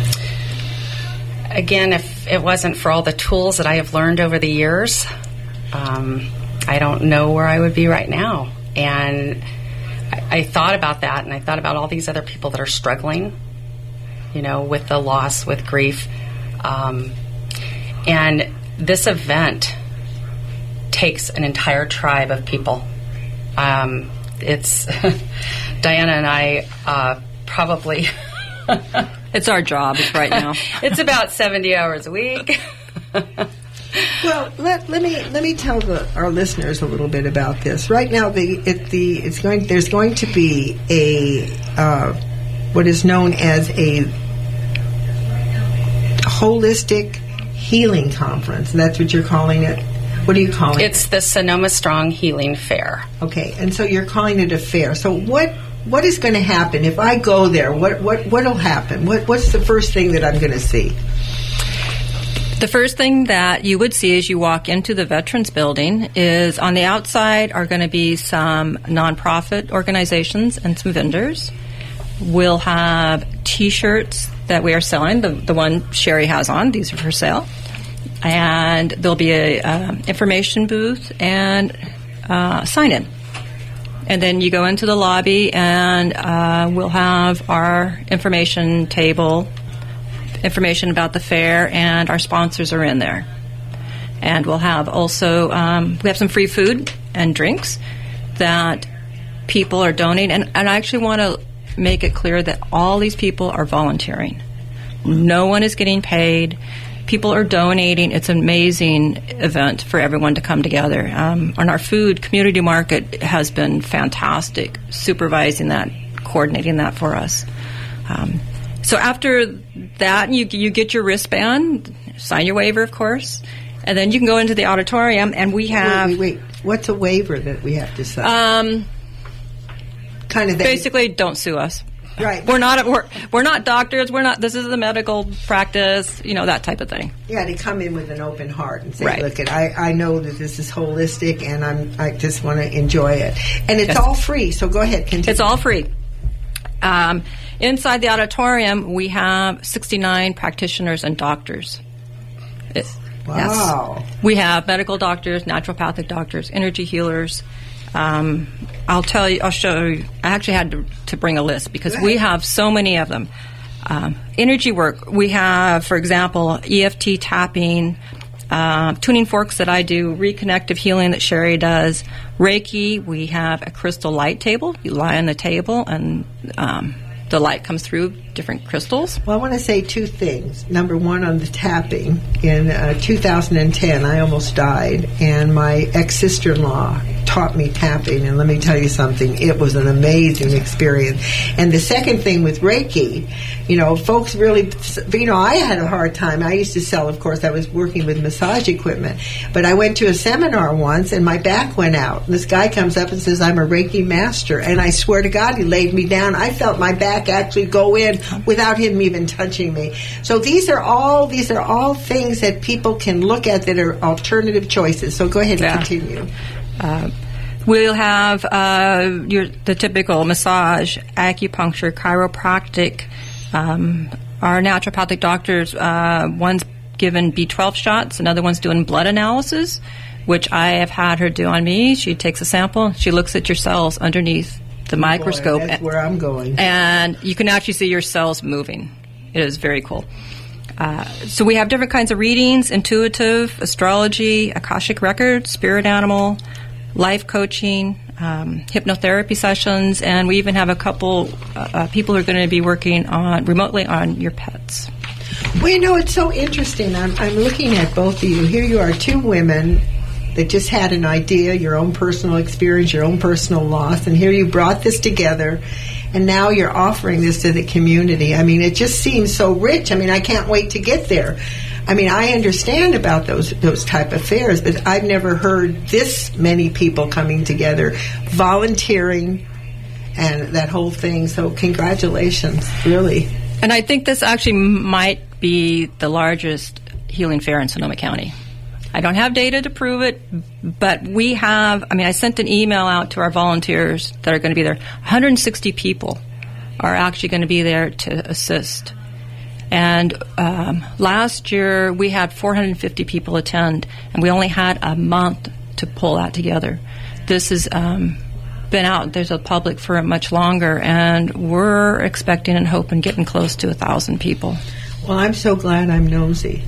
Again, if it wasn't for all the tools that I have learned over the years, um, I don't know where I would be right now. And I, I thought about that, and I thought about all these other people that are struggling, you know, with the loss, with grief. Um, and this event takes an entire tribe of people. Um, it's Diana and I uh, probably... It's our job right now. It's about seventy hours a week. Well, let, let me let me tell the, our listeners a little bit about this. Right now, the it, the it's going there's going to be a uh, what is known as a holistic healing conference. And that's what you're calling it. What do you call it? It's the Sonoma Strong Healing Fair. Okay, and so you're calling it a fair. So what what is going to happen if I go there? What what what'll happen? What what's the first thing that I'm going to see? The first thing that you would see as you walk into the Veterans Building is on the outside are going to be some nonprofit organizations and some vendors. We'll have T-shirts that we are selling. The, the one Sherry has on, these are for sale. And there'll be a um, information booth and uh, sign-in. And then you go into the lobby, and uh, we'll have our information table, information about the fair, and our sponsors are in there. And we'll have also, um, we have some free food and drinks that people are donating. And, and I actually want to make it clear that all these people are volunteering. No one is getting paid. People are donating. It's an amazing event for everyone to come together. Um, and our food community market has been fantastic, supervising that, coordinating that for us. Um, So after that, you you get your wristband, sign your waiver, of course, and then you can go into the auditorium, and we have... Wait, wait, wait. What's a waiver that we have to sign? Um, kind of basically, don't sue us. Right. We're not we're, we're not doctors. We're not. This is a medical practice. You know, that type of thing. Yeah, to come in with an open heart and say, right. "Look, it, I I know that this is holistic, and I'm I just want to enjoy it." And it's yes. all free. So go ahead, continue. It's all free. Um, inside the auditorium, we have sixty-nine practitioners and doctors. It, wow. Yes. We have medical doctors, naturopathic doctors, energy healers. Um, I'll tell you, I'll show you. I actually had to, to bring a list because we have so many of them. Um, energy work, we have, for example, E F T tapping, uh, tuning forks that I do, reconnective healing that Sherry does, Reiki. We have a crystal light table. You lie on the table and um, the light comes through different crystals. Well, I want to say two things. Number one, on the tapping. In uh, two thousand ten, I almost died, and my ex-sister-in-law taught me tapping, and let me tell you something, it was an amazing experience. And the second thing with Reiki, you know, folks really, you know, I had a hard time. I used to sell, of course, I was working with massage equipment, but I went to a seminar once, and my back went out. And this guy comes up and says, I'm a Reiki master, and I swear to God, he laid me down. I felt my back actually go in without him even touching me. So these are all, these are all things that people can look at that are alternative choices. So go ahead and Yeah. continue. Uh, we'll have uh, your, the typical massage, acupuncture, chiropractic. Um, our naturopathic doctors, uh, one's given B twelve shots, another one's doing blood analysis, which I have had her do on me. She takes a sample, she looks at your cells underneath the microscope. Boy, that's where I'm going. And you can actually see your cells moving. It is very cool. Uh, so we have different kinds of readings: intuitive, astrology, Akashic records, spirit animal, life coaching, um, hypnotherapy sessions, and we even have a couple uh, uh, people who are going to be working on remotely on your pets. Well, you know, it's so interesting. I'm, I'm looking at both of you. Here you are, two women that just had an idea, your own personal experience, your own personal loss, and here you brought this together, and now you're offering this to the community. I mean, it just seems so rich. I mean, I can't wait to get there. I mean, I understand about those those type of fairs, but I've never heard this many people coming together, volunteering, and that whole thing. So congratulations, really. And I think this actually might be the largest healing fair in Sonoma County. I don't have data to prove it, but we have, I mean, I sent an email out to our volunteers that are going to be there. one hundred sixty people are actually going to be there to assist. And um, last year, we had four hundred fifty people attend, and we only had a month to pull that together. This has um, been out there's a public for much longer, and we're expecting and hoping getting close to a thousand people. Well, I'm so glad I'm nosy.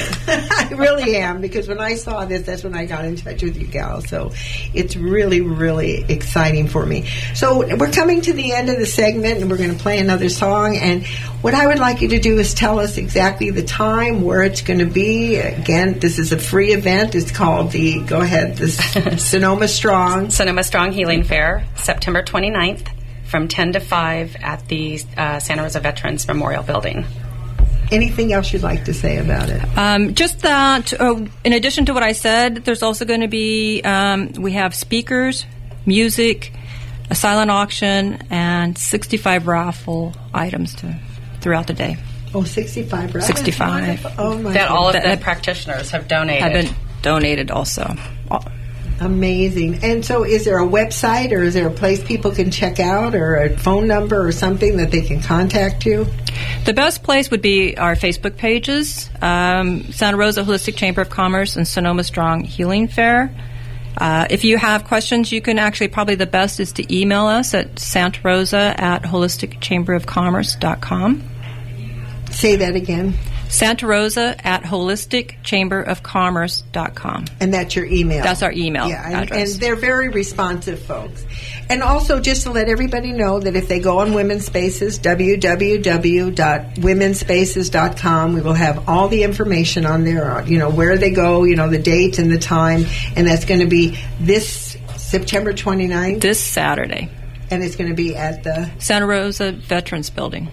I really am, because when I saw this, that's when I got in touch with you gals. So it's really, really exciting for me. So we're coming to the end of the segment, and we're going to play another song. And what I would like you to do is tell us exactly the time, where it's going to be. Again, this is a free event. It's called the, go ahead, the Sonoma Strong. Sonoma Strong Healing Fair, September twenty-ninth, from ten to five at the uh, Santa Rosa Veterans Memorial Building. Anything else you'd like to say about it? Um, just that, uh, in addition to what I said, there's also going to be, um, we have speakers, music, a silent auction, and sixty-five raffle items to, throughout the day. Oh, sixty-five, right? sixty-five. Oh, my That all of That- the practitioners have donated. Have been donated also. Amazing. And so is there a website, or is there a place people can check out, or a phone number or something that they can contact you? The best place would be our Facebook pages, um, Santa Rosa Holistic Chamber of Commerce and Sonoma Strong Healing Fair. Uh, if you have questions, you can actually, probably the best is to email us at Santa Rosa at holistic chamber of commerce dot com. Say that again. Santa Rosa at holistic chamber of commerce dot com. And that's your email. That's our email yeah, and, address. and they're very responsive folks. And also, just to let everybody know that if they go on Women's Spaces, w w w dot women's spaces dot com, we will have all the information on there, you know, where they go, you know, the date and the time, and that's going to be this September twenty-ninth. This Saturday. And it's going to be at the Santa Rosa Veterans Building.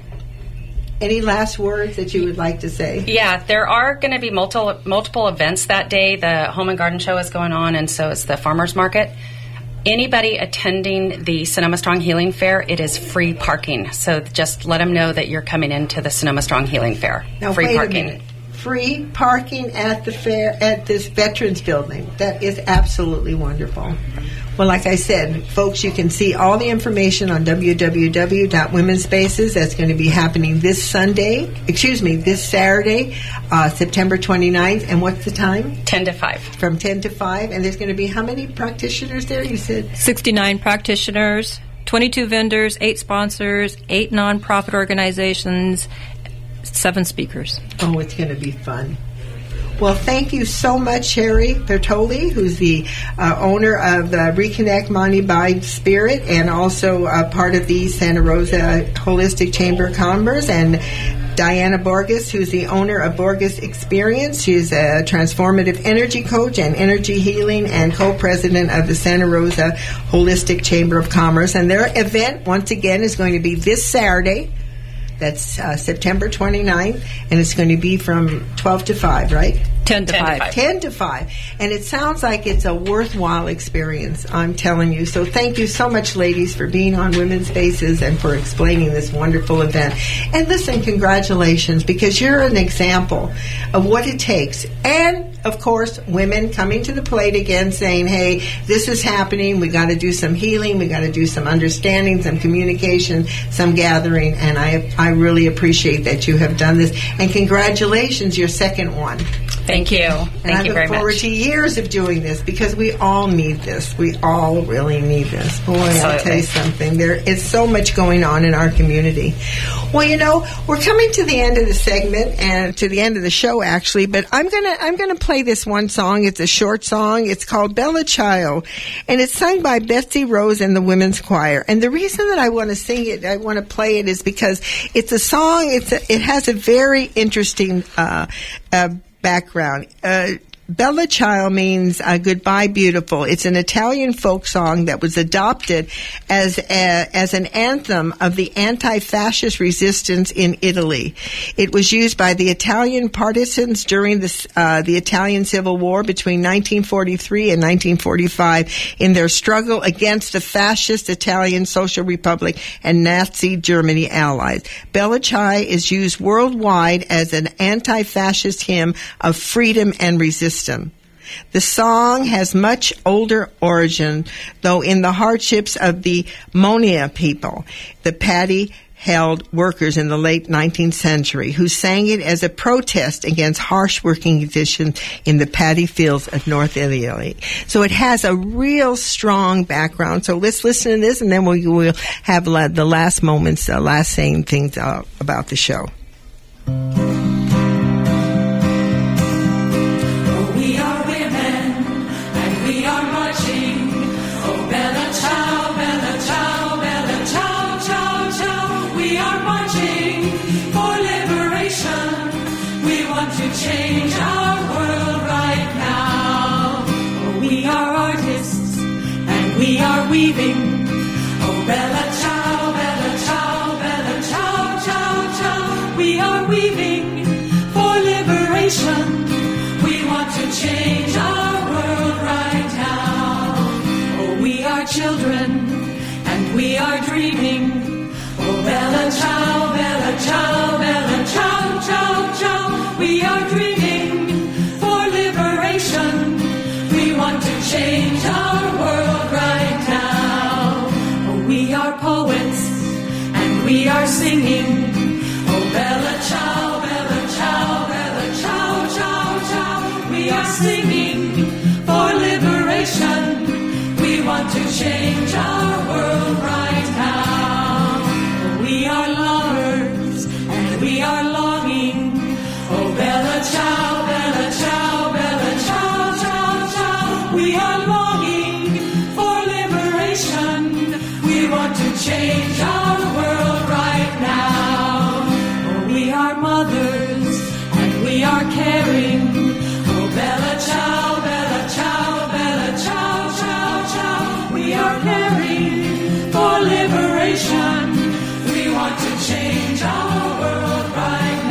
Any last words that you would like to say? Yeah, there are going to be multiple multiple events that day. The Home and Garden Show is going on, and so is the Farmers Market. Anybody attending the Sonoma Strong Healing Fair, it is free parking. So just let them know that you're coming into the Sonoma Strong Healing Fair. Now, free wait parking. a minute. Free parking at the fair, at this Veterans Building. That is absolutely wonderful. Well, like I said, folks, you can see all the information on w w w dot women's spaces. That's going to be happening this Sunday, excuse me, this Saturday, uh, September twenty-ninth. And what's the time? ten to five. From ten to five. And there's going to be how many practitioners there, you said? sixty-nine practitioners, twenty-two vendors, eight sponsors, eight nonprofit organizations, seven speakers. Oh, it's going to be fun. Well, thank you so much, Sherry Bertoli, who's the uh, owner of the Reconnect Monty by Spirit and also uh, part of the Santa Rosa Holistic Chamber of Commerce, and Diana Borges, who's the owner of Borges Experience. She's a transformative energy coach and energy healing and co-president of the Santa Rosa Holistic Chamber of Commerce. And their event, once again, is going to be this Saturday. That's uh, September twenty-ninth, and it's going to be from twelve to five, right? ten to five. ten to five. And it sounds like it's a worthwhile experience, I'm telling you. So thank you so much, ladies, for being on Women's Faces and for explaining this wonderful event. And listen, congratulations, because you're an example of what it takes. And, of course, women coming to the plate again saying, hey, this is happening. We got to do some healing. We got to do some understanding, some communication, some gathering. And I, I really appreciate that you have done this. And congratulations, your second one. Thank you. And Thank I you look very forward much. to years of doing this because we all need this. We all really need this. Boy, I'll tell Absolutely. you something. There is so much going on in our community. Well, you know, we're coming to the end of the segment and to the end of the show, actually. But I'm gonna I'm gonna play this one song. It's a short song. It's called Bella Ciao, and it's sung by Betsy Rose and the Women's Choir. And the reason that I want to sing it, I want to play it, is because it's a song. It's a, it has a very interesting uh, uh, background. Uh, Bella Ciao means uh, goodbye, beautiful. It's an Italian folk song that was adopted as a, as an anthem of the anti-fascist resistance in Italy. It was used by the Italian partisans during the uh, the Italian Civil War between nineteen forty-three and nineteen forty-five in their struggle against the fascist Italian Social Republic and Nazi Germany allies. Bella Ciao is used worldwide as an anti-fascist hymn of freedom and resistance. The song has much older origin, though, in the hardships of the Monia people, the paddy-held workers in the late nineteenth century, who sang it as a protest against harsh working conditions in the paddy fields of North Italy. So it has a real strong background. So let's listen to this, and then we'll, we'll have la- the last moments, uh, last saying things uh, about the show. Change our world right now. Oh, we are artists and we are weaving. Oh, Bella Ciao, Bella Ciao, Bella Ciao, Ciao, Ciao. We are weaving for liberation. We want to change our world right now. Oh, we are children and we are dreaming. Oh, Bella Ciao, Bella Ciao, Bella Ciao, Ciao, Ciao. We are dreaming for liberation. We want to change our world right now. Oh, we are poets and we are singing. Oh, Bella Ciao, Bella Ciao, Bella Ciao, Ciao, Ciao. We are singing for liberation. We want to change our world right now. Oh, we are lovers and we are longing. Oh, Bella Ciao, Bella Ciao, Bella Ciao, Ciao, Ciao. We are longing for liberation. We want to change our world right now. Oh, we are mothers and we are caring. Oh, Bella Ciao, Bella Ciao, Bella Ciao, Ciao, Ciao. We are caring for liberation. We want to change our world right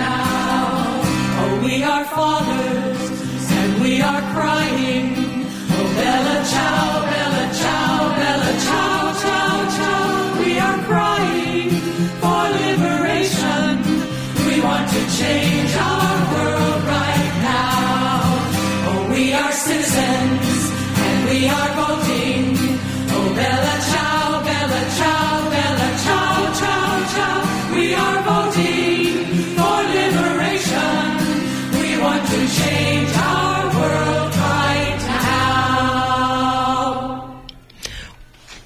now. We are fathers and we are crying. Oh, Bella Ciao, Bella Ciao, Bella Ciao, Ciao, Ciao. We are crying for liberation. We want to change our world right now. Oh, we are citizens and we are voting. Oh, Bella Ciao, Bella Ciao, Bella Ciao, Ciao, Ciao. We are voting for liberation. We want to change our world right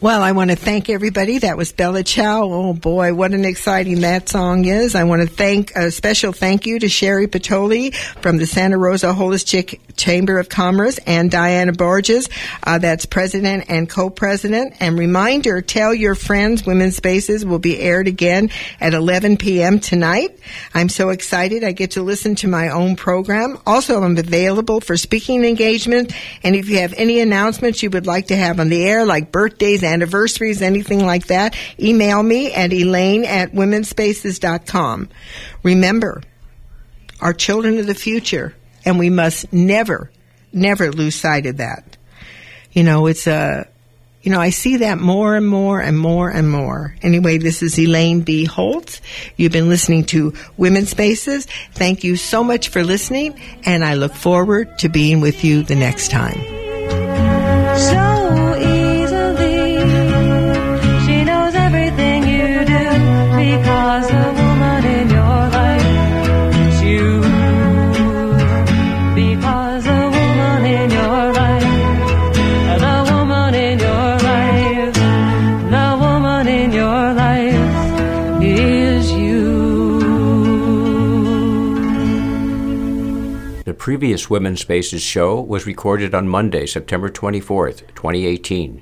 Well, I want to thank everybody. That was Bella Ciao. Oh, boy, what an exciting that song is. I want to thank a special thank you to Sherry Patoli from the Santa Rosa Holistic Chamber of Commerce and Diana Borges, uh, that's president and co-president. And reminder, tell your friends, Women's Spaces will be aired again at eleven p.m. tonight. I'm so excited. I get to listen to my own program. Also, I'm available for speaking engagement. And if you have any announcements you would like to have on the air, like birthdays, anniversaries, anything like that, email me at elaine at women's spaces dot com. Remember, our children are the future, and we must never, never lose sight of that. You know, it's a, you know, I see that more and more and more and more. Anyway, this is Elaine B. Holtz. You've been listening to Women's Spaces. Thank you so much for listening, and I look forward to being with you the next time. So easily, she knows everything you do, because the woman in your life is you. Because the woman in your life, the woman in your life, the woman in your life is you. The previous Women's Spaces show was recorded on Monday, September twenty-fourth, twenty eighteen.